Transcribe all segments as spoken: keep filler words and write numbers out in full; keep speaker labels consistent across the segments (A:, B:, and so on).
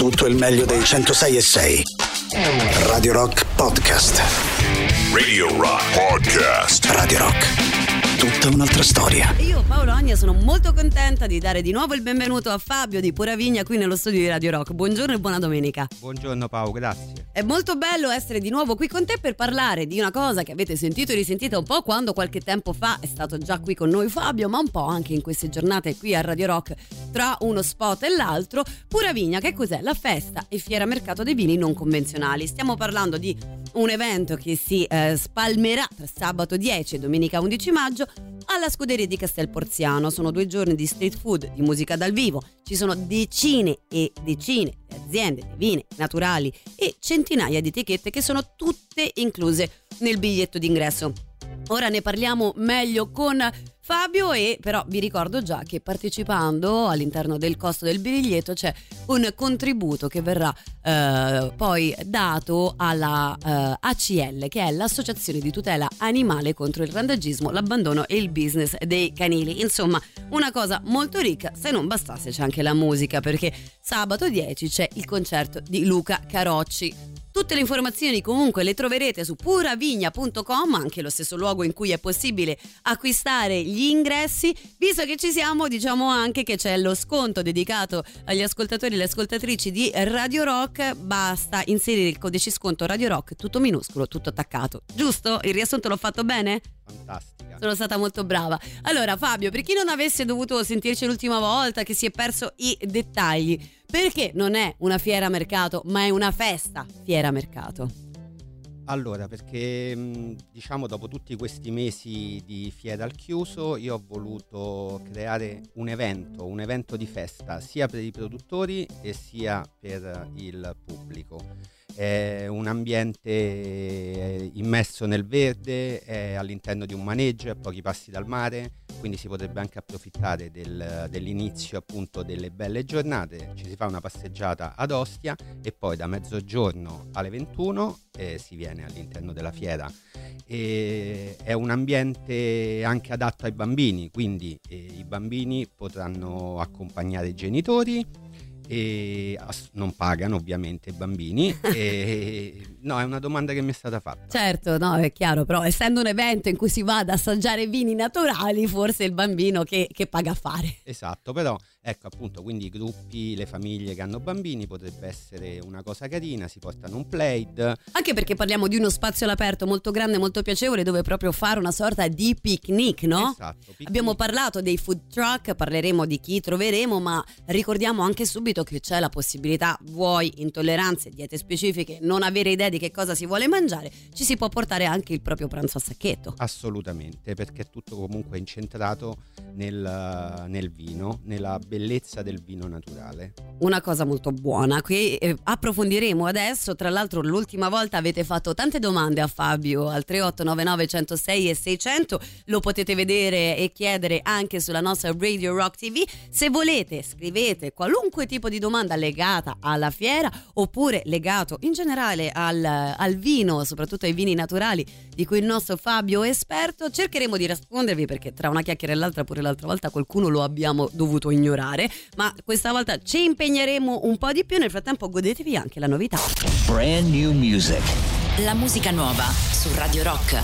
A: tutto il meglio dei centosei e sei. Radio Rock Podcast.
B: Radio Rock Podcast.
A: Radio Rock. Tutta un'altra storia.
C: Io, Paolo Agna, sono molto contenta di dare di nuovo il benvenuto a Fabio di Pura Vigna qui nello studio di Radio Rock. Buongiorno e buona domenica.
D: Buongiorno Paolo, grazie.
C: È molto bello essere di nuovo qui con te per parlare di una cosa che avete sentito e risentito un po' quando qualche tempo fa è stato già qui con noi Fabio, ma un po' anche in queste giornate qui a Radio Rock tra uno spot e l'altro. Pura Vigna, che cos'è? La festa e fiera mercato dei vini non convenzionali. Stiamo parlando di un evento che si eh, spalmerà tra sabato dieci e domenica undici maggio alla scuderia di Castel Porziano. Sono due giorni di street food, di musica dal vivo, ci sono decine e decine di aziende di vini naturali e centinaia di etichette che sono tutte incluse nel biglietto d'ingresso. Ora ne parliamo meglio con Fabio, e però vi ricordo già che partecipando all'interno del costo del biglietto c'è un contributo che verrà eh, poi dato alla eh, A C L, che è l'Associazione di Tutela Animale contro il Randagismo, l'Abbandono e il Business dei Canili. Insomma, una cosa molto ricca. Se non bastasse c'è anche la musica, perché sabato dieci c'è il concerto di Luca Carocci. Tutte le informazioni comunque le troverete su puravigna punto com, anche lo stesso luogo in cui è possibile acquistare gli ingressi. Visto che ci siamo, diciamo anche che c'è lo sconto dedicato agli ascoltatori e alle ascoltatrici di Radio Rock. Basta inserire il codice sconto Radio Rock, tutto minuscolo, tutto attaccato. Giusto? Il riassunto l'ho fatto bene?
D: Fantastica.
C: Sono stata molto brava. Allora Fabio, per chi non avesse dovuto sentirci l'ultima volta, che si è perso i dettagli, perché non è una fiera mercato ma è una festa fiera mercato?
D: Allora, perché diciamo dopo tutti questi mesi di fiera al chiuso io ho voluto creare un evento, un evento di festa sia per i produttori e sia per il pubblico. È un ambiente immerso nel verde, è all'interno di un maneggio a pochi passi dal mare, quindi si potrebbe anche approfittare del, dell'inizio appunto delle belle giornate. Ci si fa una passeggiata ad Ostia e poi da mezzogiorno alle ventuno eh, si viene all'interno della fiera. E è un ambiente anche adatto ai bambini, quindi eh, i bambini potranno accompagnare i genitori e non pagano ovviamente i bambini. E no, è una domanda che mi è stata fatta.
C: Certo, no, è chiaro, però essendo un evento in cui si va ad assaggiare vini naturali, forse il bambino che, che paga a fare.
D: Esatto, però ecco appunto, quindi i gruppi, le famiglie che hanno bambini potrebbe essere una cosa carina, si portano un plaid.
C: Anche perché parliamo di uno spazio all'aperto molto grande, molto piacevole, dove proprio fare una sorta di picnic, no?
D: Esatto, picnic.
C: Abbiamo parlato dei food truck, parleremo di chi troveremo, ma ricordiamo anche subito che c'è la possibilità, vuoi intolleranze, diete specifiche, non avere idea di che cosa si vuole mangiare, ci si può portare anche il proprio pranzo a sacchetto.
D: Assolutamente, perché è tutto comunque incentrato nel, nel vino, nella bellezza del vino naturale.
C: Una cosa molto buona, qui eh, approfondiremo adesso. Tra l'altro l'ultima volta avete fatto tante domande a Fabio al tre otto nove nove uno zero sei e seicento, lo potete vedere e chiedere anche sulla nostra Radio Rock T V. Se volete scrivete qualunque tipo di domanda legata alla fiera oppure legato in generale al, al vino, soprattutto ai vini naturali di cui il nostro Fabio è esperto, cercheremo di rispondervi, perché tra una chiacchiera e l'altra pure l'altra volta qualcuno lo abbiamo dovuto ignorare, ma questa volta ci impegneremo un po' di più. Nel frattempo godetevi anche la novità.
E: Brand new music.
F: La musica nuova su Radio Rock.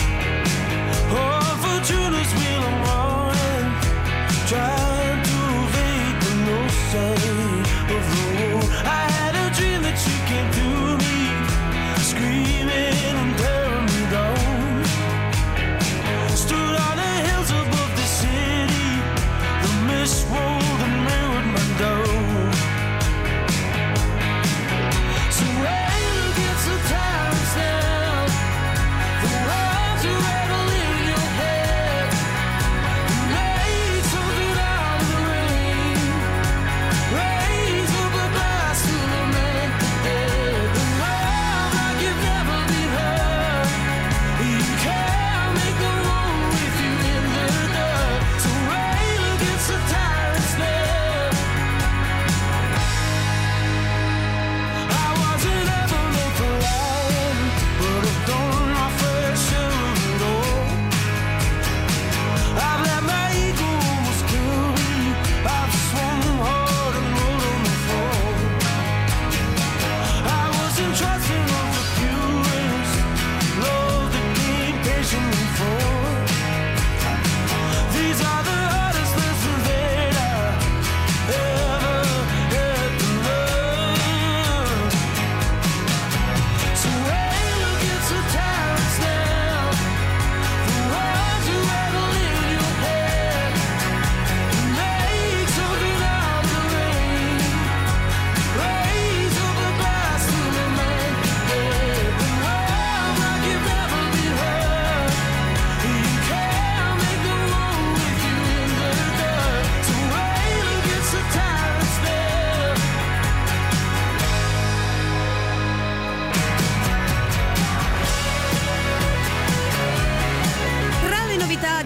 G: Trying to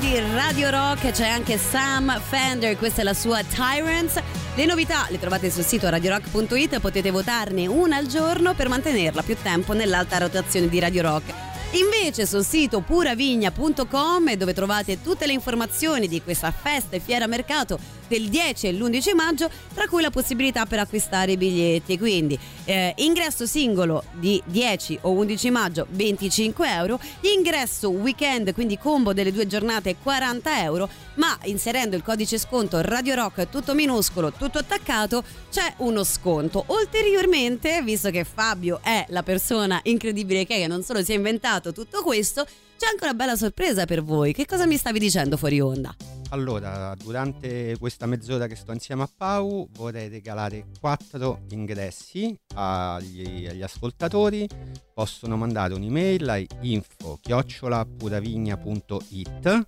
C: di Radio Rock, c'è anche Sam Fender, questa è la sua Tyrants. Le novità le trovate sul sito radio rock punto it, potete votarne una al giorno per mantenerla più tempo nell'alta rotazione di Radio Rock. Invece sul sito puravigna punto com, dove trovate tutte le informazioni di questa festa e fiera mercato del dieci e l'undici maggio, tra cui la possibilità per acquistare i biglietti. Quindi eh, ingresso singolo di dieci o undici maggio venticinque euro, ingresso weekend, quindi combo delle due giornate quaranta euro, ma inserendo il codice sconto Radio Rock tutto minuscolo, tutto attaccato, c'è uno sconto. Ulteriormente, visto che Fabio è la persona incredibile che è, che non solo si è inventato tutto questo, c'è anche una bella sorpresa per voi. Che cosa mi stavi dicendo fuori onda?
D: Allora, durante questa mezz'ora che sto insieme a Pau vorrei regalare quattro ingressi agli, agli ascoltatori. Possono mandare un'email a info chiocciola puravigna punto it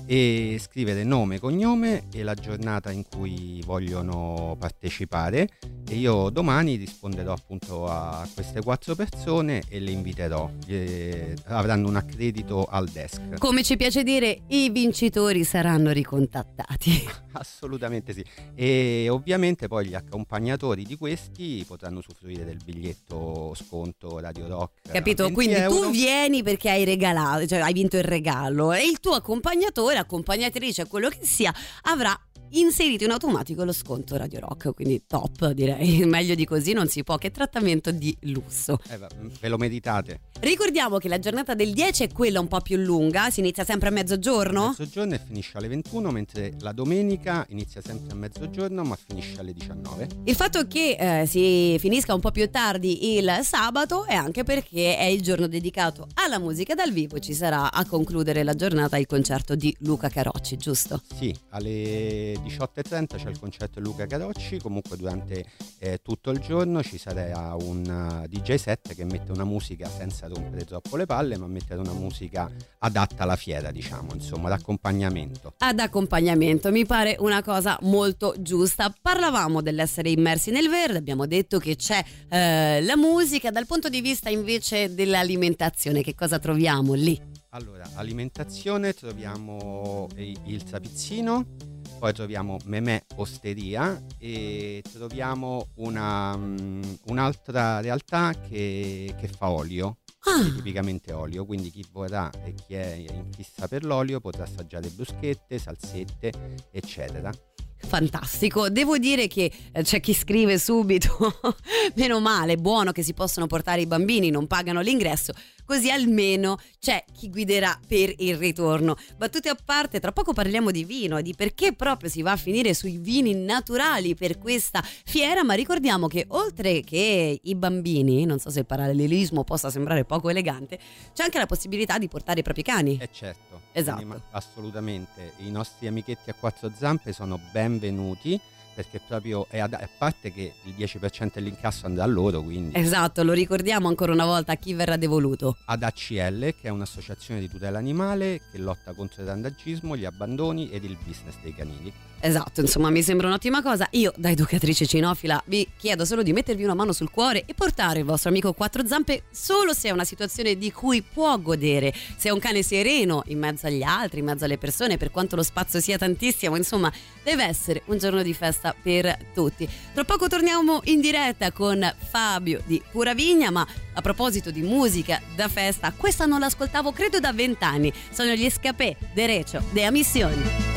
D: e scrivere nome, cognome e la giornata in cui vogliono partecipare, e io domani risponderò appunto a queste quattro persone e le inviterò. Eh, avranno un accredito al desk.
C: Come ci piace dire, i vincitori saranno ricontattati.
D: Assolutamente sì. E ovviamente poi gli accompagnatori di questi potranno usufruire del biglietto sconto Radio Rock.
C: Capito? Quindi
D: euro.
C: Tu vieni perché hai regalato, cioè hai vinto il regalo, e il tuo accompagnatore, accompagnatrice, quello che sia, avrà inserito in automatico lo sconto Radio Rock, quindi top, direi. Meglio di così non si può. Che trattamento di lusso.
D: Eh, ve lo meritate.
C: Ricordiamo che la giornata del dieci è quella un po' più lunga, si inizia sempre a mezzogiorno?
D: Mezzogiorno e finisce alle ventuno, mentre la domenica inizia sempre a mezzogiorno ma finisce alle diciannove.
C: Il fatto che eh, si finisca un po' più tardi il sabato è anche perché è il giorno dedicato alla musica dal vivo. Ci sarà a concludere la giornata il concerto di Luca Carocci, giusto?
D: Sì, alle diciotto e trenta c'è il concerto di Luca Carocci. Comunque durante eh, tutto il giorno ci sarà un uh, D J set che mette una musica senza rompere troppo le palle, ma mettere una musica adatta alla fiera, diciamo, insomma, d'accompagnamento.
C: Ad accompagnamento, mi pare una cosa molto giusta. Parlavamo dell'essere immersi nel verde, abbiamo detto che c'è eh, la musica. Dal punto di vista invece dell'alimentazione, che cosa troviamo lì?
D: Allora, alimentazione troviamo il trapizzino, poi troviamo Memè Osteria e troviamo una, um, un'altra realtà che, che fa olio.
C: Ah.
D: Tipicamente olio, quindi chi vorrà e chi è in fissa per l'olio potrà assaggiare bruschette, salsette, eccetera.
C: Fantastico, devo dire che eh, c'è chi scrive subito meno male, buono che si possono portare i bambini, non pagano l'ingresso, così almeno c'è chi guiderà per il ritorno. Battute a parte, tra poco parliamo di vino e di perché proprio si va a finire sui vini naturali per questa fiera, ma ricordiamo che oltre che i bambini, non so se il parallelismo possa sembrare poco elegante, c'è anche la possibilità di portare i propri cani.
D: Eh certo,
C: esatto.
D: Quindi, assolutamente, i nostri amichetti a quattro zampe sono benvenuti, perché proprio è ad, a parte che il dieci per cento dell'incasso andrà a loro, quindi
C: esatto, lo ricordiamo ancora una volta a chi verrà devoluto.
D: ad A C L, che è un'associazione di tutela animale che lotta contro il randagismo, gli abbandoni ed il business dei canili.
C: Esatto, insomma mi sembra un'ottima cosa. Io da educatrice cinofila vi chiedo solo di mettervi una mano sul cuore e portare il vostro amico quattro zampe solo se è una situazione di cui può godere, se è un cane sereno in mezzo agli altri, in mezzo alle persone, per quanto lo spazio sia tantissimo, insomma deve essere un giorno di festa per tutti. Tra poco torniamo in diretta con Fabio di Puravigna, ma a proposito di musica da festa, questa non l'ascoltavo credo da vent'anni, sono gli Escapé de Recio de Amissioni.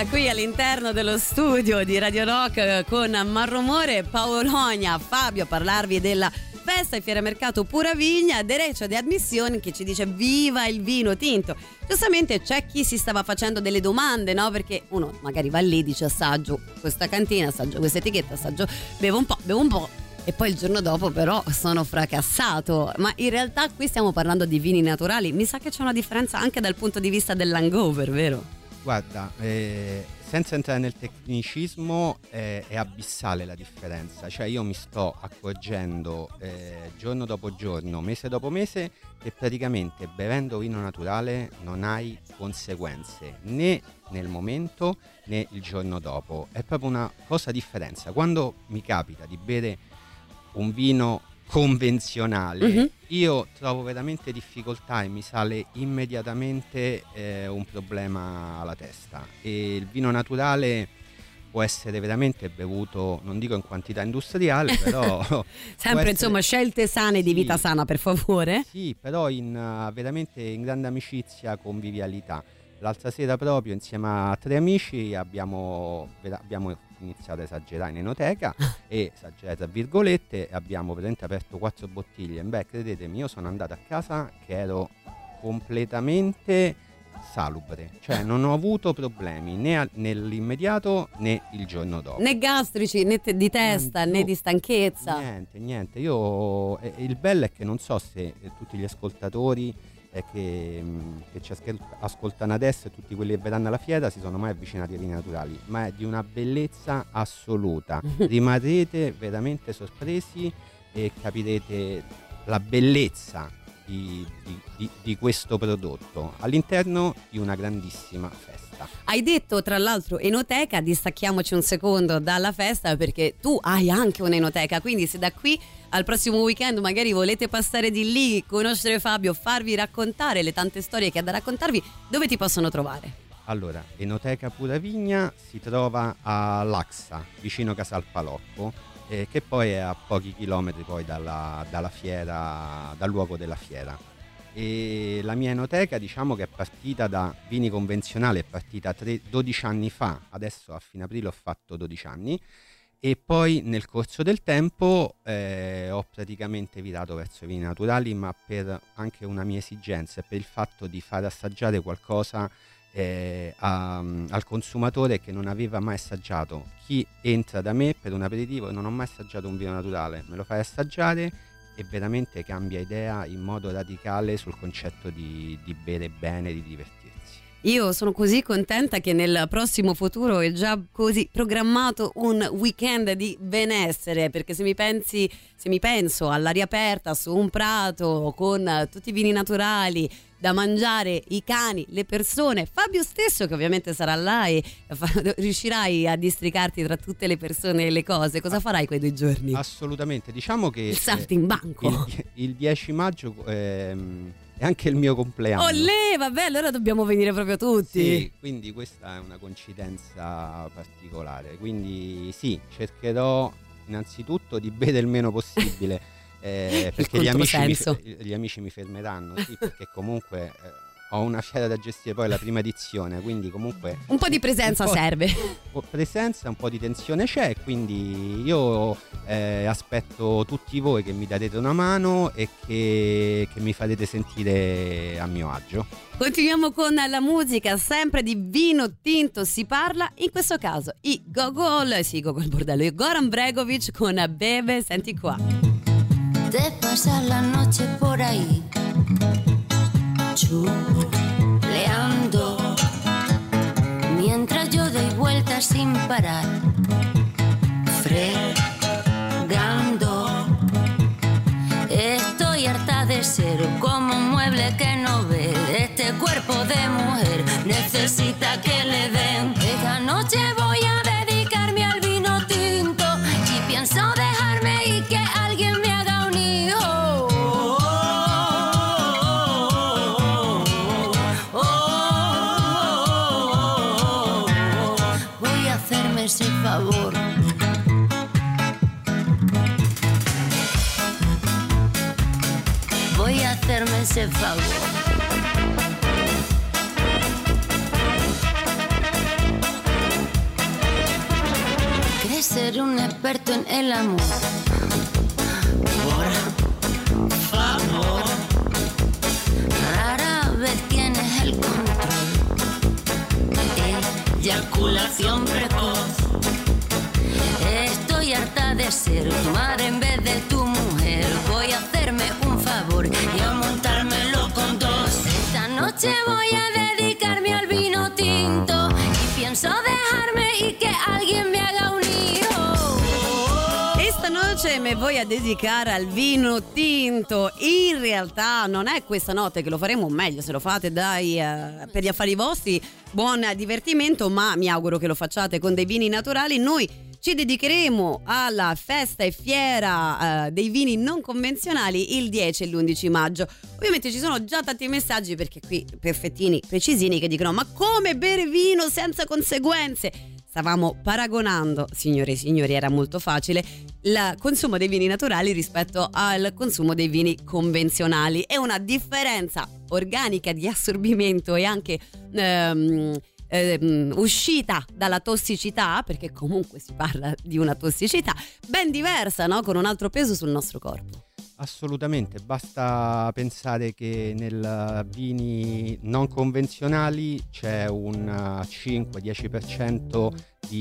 C: qui all'interno dello studio di Radio Rock con Marromore, Paolonia, Fabio a parlarvi della festa e fiera mercato Pura Vigna, derecho di ammissioni che ci dice viva il vino tinto. Giustamente c'è chi si stava facendo delle domande, no? Perché uno magari va lì, dice assaggio questa cantina, assaggio questa etichetta, assaggio, bevo un po', bevo un po'. E poi il giorno dopo però sono fracassato. Ma in realtà qui stiamo parlando di vini naturali. Mi sa che c'è una differenza anche dal punto di vista dell'hangover, vero?
D: Guarda, eh, senza entrare nel tecnicismo eh, è abissale la differenza. Cioè io mi sto accorgendo eh, giorno dopo giorno, mese dopo mese, che praticamente bevendo vino naturale non hai conseguenze né nel momento né il giorno dopo. È proprio una cosa differenza. Quando mi capita di bere un vino convenzionale, mm-hmm. io trovo veramente difficoltà e mi sale immediatamente eh, un problema alla testa. E il vino naturale può essere veramente bevuto, non dico in quantità industriale, però
C: sempre essere... insomma scelte sane di vita sì, sana, per favore.
D: Sì, però in uh, veramente in grande amicizia, convivialità. L'altra sera proprio insieme a tre amici abbiamo, abbiamo iniziato a esagerare in enoteca e esagerare tra virgolette, abbiamo praticamente aperto quattro bottiglie. Beh, credetemi, io sono andato a casa che ero completamente salubre, cioè non ho avuto problemi né a, nell'immediato né il giorno dopo,
C: né gastrici né te- di testa niente, né di stanchezza,
D: niente niente io eh, il bello è che non so se eh, tutti gli ascoltatori eh, che, che ci ascoltano adesso e tutti quelli che verranno alla fiera si sono mai avvicinati ai vini naturali, ma è di una bellezza assoluta. Rimarrete veramente sorpresi e capirete la bellezza Di, di, di questo prodotto all'interno di una grandissima festa.
C: Hai detto tra l'altro enoteca, distacchiamoci un secondo dalla festa perché tu hai anche un'enoteca, quindi se da qui al prossimo weekend magari volete passare di lì, conoscere Fabio, farvi raccontare le tante storie che ha da raccontarvi, dove ti possono trovare?
D: Allora, Enoteca Pura Vigna si trova a Laxa, vicino Casal Palocco, Eh, che poi è a pochi chilometri poi dalla, dalla fiera, dal luogo della fiera. E la mia enoteca, diciamo che è partita da vini convenzionali, è partita tre, dodici anni fa, adesso a fine aprile ho fatto dodici anni, e poi nel corso del tempo eh, ho praticamente virato verso i vini naturali, ma per anche una mia esigenza e per il fatto di far assaggiare qualcosa Eh, a, al consumatore che non aveva mai assaggiato. Chi entra da me per un aperitivo e non ho mai assaggiato un vino naturale, me lo fai assaggiare e veramente cambia idea in modo radicale sul concetto di, di bere bene, di divertirsi.
C: Io sono così contenta che nel prossimo futuro è già così programmato un weekend di benessere, perché se mi pensi, se mi penso all'aria aperta su un prato con tutti i vini naturali da mangiare, i cani, le persone, Fabio stesso che ovviamente sarà là e riuscirai a districarti tra tutte le persone e le cose, cosa farai quei due giorni?
D: Assolutamente, diciamo che
C: il salto in banco
D: il, il dieci maggio ehm, è anche il mio compleanno.
C: Olè, vabbè, allora dobbiamo venire proprio tutti.
D: Sì, quindi questa è una coincidenza particolare, quindi sì, cercherò innanzitutto di bere il meno possibile. Eh, perché gli amici, mi, gli amici mi fermeranno, sì, perché comunque eh, ho una fiera da gestire, poi la prima edizione, quindi comunque
C: un po' di presenza
D: po',
C: serve.
D: Un po' presenza, un po' di tensione c'è, quindi io eh, aspetto tutti voi che mi darete una mano e che, che mi farete sentire a mio agio.
C: Continuiamo con la musica, sempre di vino tinto si parla, in questo caso i Gogol, sì, Gogol bordello, Goran Bregovic con Bebe, senti qua.
G: De pasar la noche por ahí chuleando mientras yo doy vueltas sin parar fregando. Estoy harta de ser como un mueble que no ve. Este cuerpo de mujer necesita que le den. Esta noche voy a dedicarme al vino tinto y pienso dejarme y que alguien me haga ese favor. Voy a hacerme ese favor. y ser un experto en el amor. Por favor, rara vez tienes el control. Eyaculación precoz. Estoy harta de ser tu madre en vez de tu mujer. Voy a hacerme un favor y a montármelo con dos. Esta noche voy a dedicarme al vino tinto y pienso dejarme y que alguien me haga un hijo.
C: Esta noche me voy a dedicare al vino tinto. In realtà non è questa notte che lo faremo, meglio se lo fate dai uh, per gli affari vostri, buon divertimento, ma mi auguro che lo facciate con dei vini naturali. Noi ci dedicheremo alla festa e fiera uh, dei vini non convenzionali il dieci e l'undici maggio. Ovviamente ci sono già tanti messaggi, perché qui perfettini, precisini, che dicono: ma come bere vino senza conseguenze? Stavamo paragonando, signore e signori, era molto facile, il consumo dei vini naturali rispetto al consumo dei vini convenzionali. È una differenza organica di assorbimento e anche um, um, uscita dalla tossicità, perché comunque si parla di una tossicità ben diversa, no? Con un altro peso sul nostro corpo.
D: Assolutamente, basta pensare che nei vini non convenzionali c'è un cinque-dieci per cento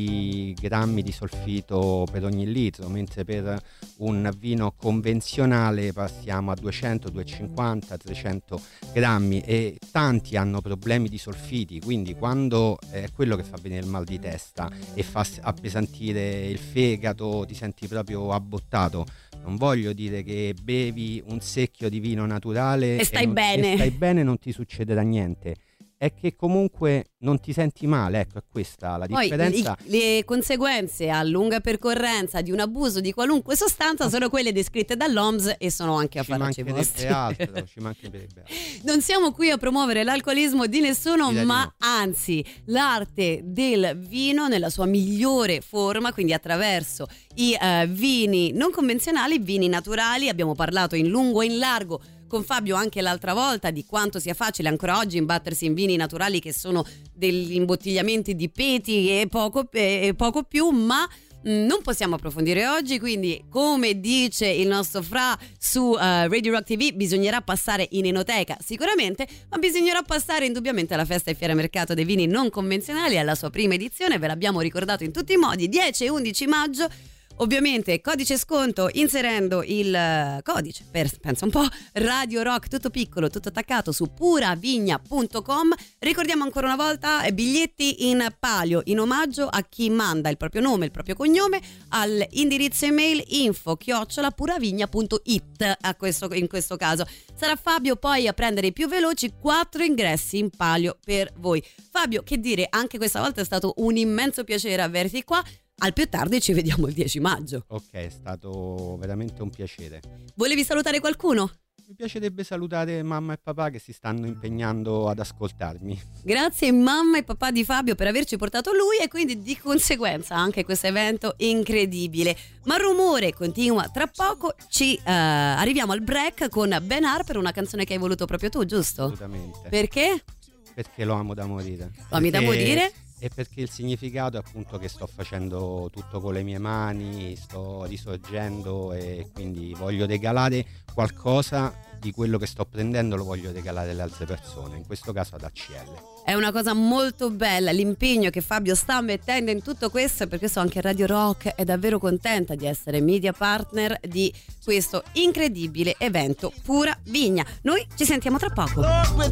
D: di grammi di solfito per ogni litro, mentre per un vino convenzionale passiamo a duecento, duecentocinquanta, trecento grammi, e tanti hanno problemi di solfiti, quindi quando è quello che fa venire il mal di testa e fa appesantire il fegato, ti senti proprio abbottato. Non voglio dire che bevi un secchio di vino naturale
C: e stai
D: e non,
C: bene.
D: E stai bene, non ti succederà niente. È che comunque non ti senti male, ecco, è questa la differenza.
C: Poi le conseguenze a lunga percorrenza di un abuso di qualunque sostanza sono quelle descritte dall'O M S e sono anche a farci vostri.
D: Altro, ci mancherebbe altro.
C: Non siamo qui a promuovere l'alcolismo di nessuno,
D: Direi
C: ma
D: no.
C: anzi l'arte del vino nella sua migliore forma, quindi attraverso i uh, vini non convenzionali, vini naturali. Abbiamo parlato in lungo e in largo con Fabio anche l'altra volta di quanto sia facile ancora oggi imbattersi in vini naturali che sono degli imbottigliamenti di peti e poco, e poco più, ma mh, non possiamo approfondire oggi, quindi come dice il nostro Fra su uh, Radio Rock T V bisognerà passare in enoteca sicuramente, ma bisognerà passare indubbiamente alla festa e fiera mercato dei vini non convenzionali, alla sua prima edizione, ve l'abbiamo ricordato in tutti i modi, dieci e undici maggio. Ovviamente codice sconto inserendo il codice per, pensa un po', Radio Rock, tutto piccolo, tutto attaccato su puravigna punto com. Ricordiamo ancora una volta biglietti in palio in omaggio a chi manda il proprio nome, il proprio cognome all'indirizzo email info chiocciola puravigna punto it. A questo, in questo caso sarà Fabio poi a prendere i più veloci, quattro ingressi in palio per voi. Fabio, che dire, anche questa volta è stato un immenso piacere averti qua. Al più tardi ci vediamo il dieci maggio.
D: Ok, è stato veramente un piacere.
C: Volevi salutare qualcuno?
D: Mi piacerebbe salutare mamma e papà che si stanno impegnando ad ascoltarmi.
C: Grazie mamma e papà di Fabio per averci portato lui e quindi di conseguenza anche questo evento incredibile. Ma il rumore continua tra poco, ci uh, arriviamo al break con Ben Harper, una canzone che hai voluto proprio tu, giusto?
D: Assolutamente.
C: Perché?
D: Perché lo amo da morire.
C: Lo ami da morire?
D: E perché il significato è appunto che sto facendo tutto con le mie mani, sto risorgendo e quindi voglio regalare qualcosa di quello che sto prendendo, lo voglio regalare alle altre persone, in questo caso ad A C L.
C: È una cosa molto bella l'impegno che Fabio sta mettendo in tutto questo, e per questo anche Radio Rock è davvero contenta di essere media partner di questo incredibile evento Pura Vigna. Noi ci sentiamo tra poco.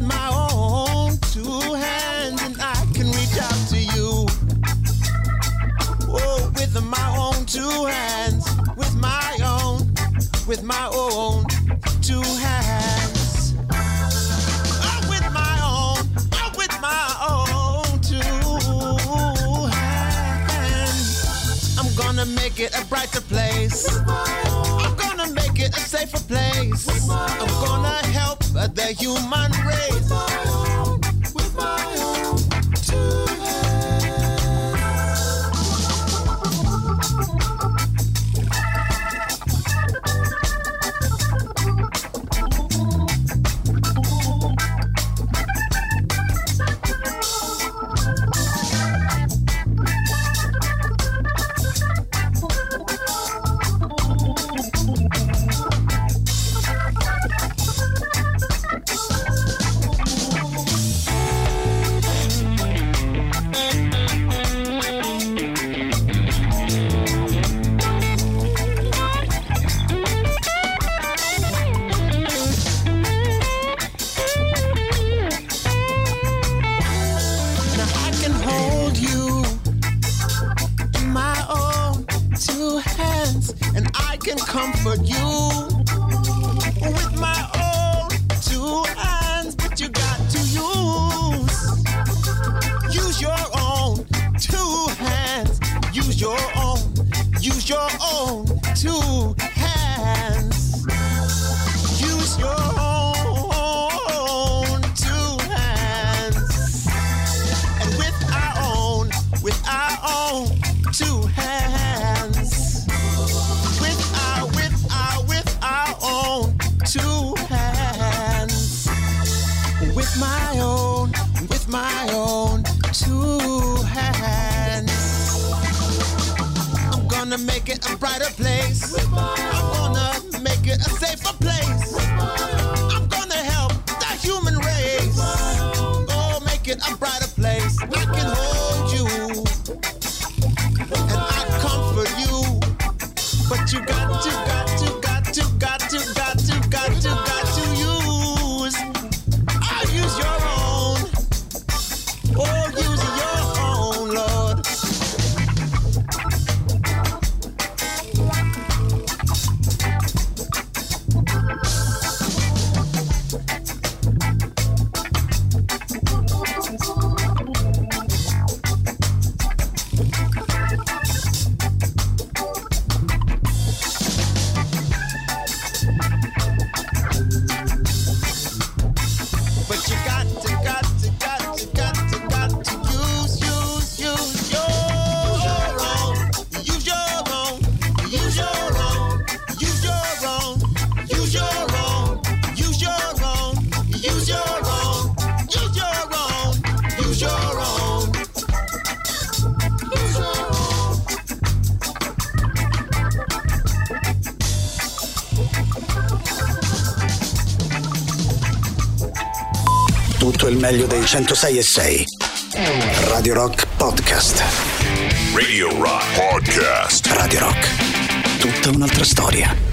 H: With my own two hands, oh, with my own, oh, with my own two hands, I'm gonna make it a brighter place. I'm gonna make it a safer place. I'm gonna help the human race. With my own two hands. you with my own two hands, but you got to use, use your own two hands, use your own, use your own two hands, use your own two hands, and with our own, with our own two hands, with our, with our, with our own two hands, with my own, with my own two hands. I'm gonna make it a brighter place. I'm gonna make it a safer place. I'm gonna help the human race. Oh, make it a brighter place. I can hold you and I comfort you, but you got to, got to, got to, got to, got to, got to, got to use. I'll use your own. Oh, use your own, Lord. But you got to, got to, got to, got to, got to use, use, use your own. Use your own. Use your own. Use your own. Use your own. Use your own. Use your own. Use your own. Use your own. Use your own.
A: Tutto il meglio dei centosei e sei. Radio Rock Podcast.
B: Radio Rock Podcast.
A: Radio Rock. Tutta un'altra storia.